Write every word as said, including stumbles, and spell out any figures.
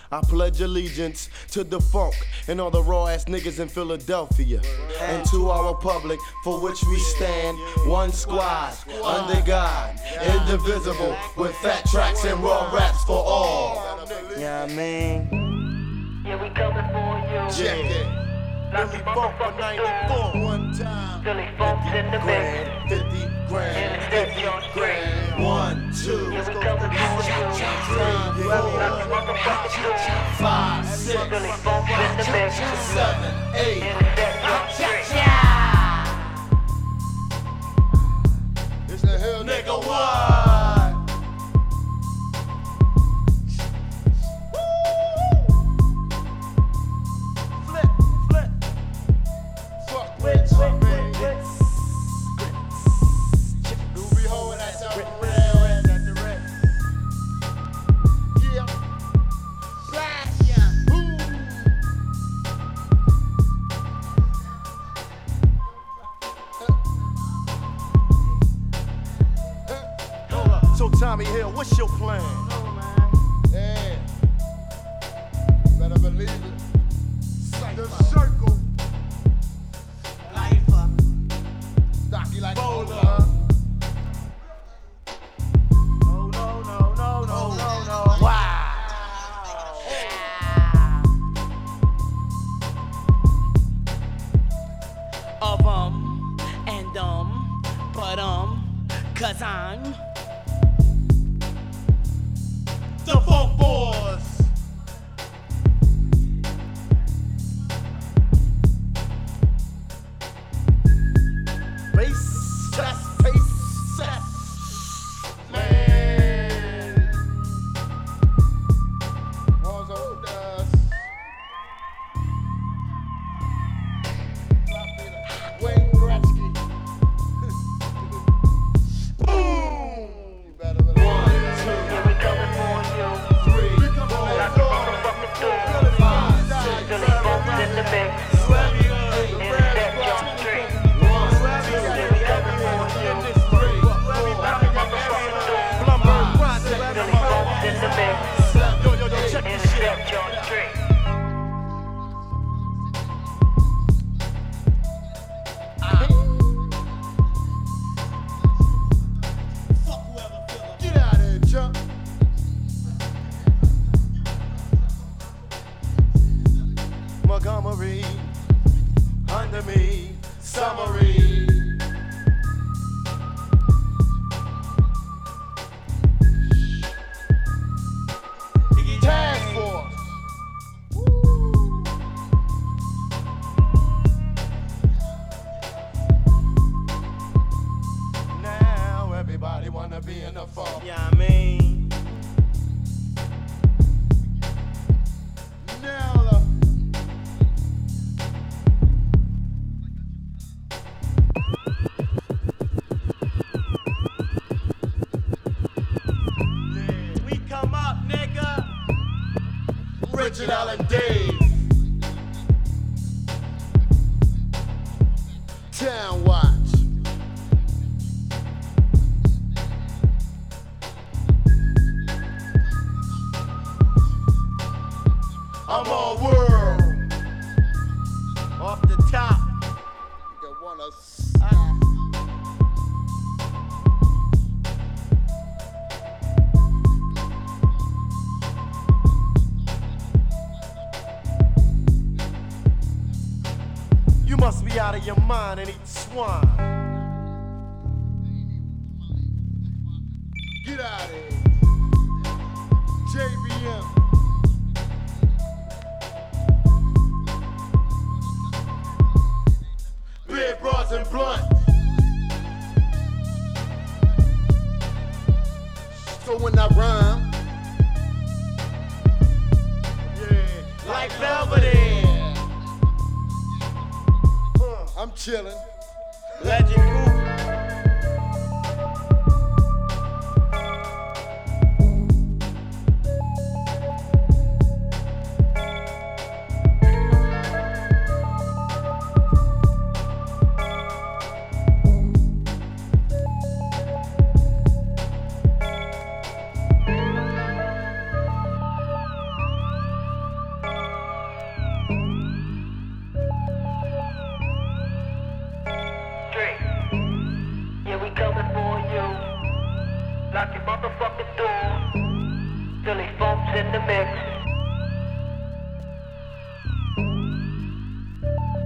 I pledge allegiance to the funk and all the raw ass niggas in Philadelphia. And to our public for which we stand, one squad, under God, indivisible, with fat tracks and raw raps for all. Yeah, I mean. Yeah, we coming for you. Check it. Philly Funk for ninety-four. One time. Philly Funk's in the mix. fifty grand, fifty grand. One, two. Yeah, we coming for you. Five, six, Philly Funk's in the mix. seven, eight. It's the hell Nigga, what? Flip, flip. fuck with you, baby. Doobie Ho, that's our red, that's the red. Yeah. Flash, yeah. Boom. So Tommy Hill, what's your plan? Yeah. Better believe it. The circle. Lifer. Docky like Bowler. Bowler. No, no, no, no, no, no, no. Wow. Of um and um, but um, cause I'm The Funk Boys. Bass, chest, pace, set. Man. Was old us. Wayne Gretzky. Boom. You better believe it. Yeah, we coming for you. Three, We come four, on, Like let's a go. motherfucking door. five, six, Philly Funk's in the mix. Intercept your street. one, Yeah, we coming for you. three, four, Like a motherfucking door. Blumberg Project, Philly Funk's in the mix. Yo, yo, yo, check this shit out. Intercept your street. Get out of here, chump. Montgomery, under me, summary. Task Force. Now everybody wanna be in the funk. yeah, I mean. Now, uh, We come up, nigga. Richard Allen Dave. Town Watch. I'm all world. Off the top. You wanna You must be out of your mind and eat swine. get out of here. J B M. Beer, bras, and blunt. So when I rhyme, Yeah, like Belvedere. uh, I'm chillin'. Legend Coop. in the mix.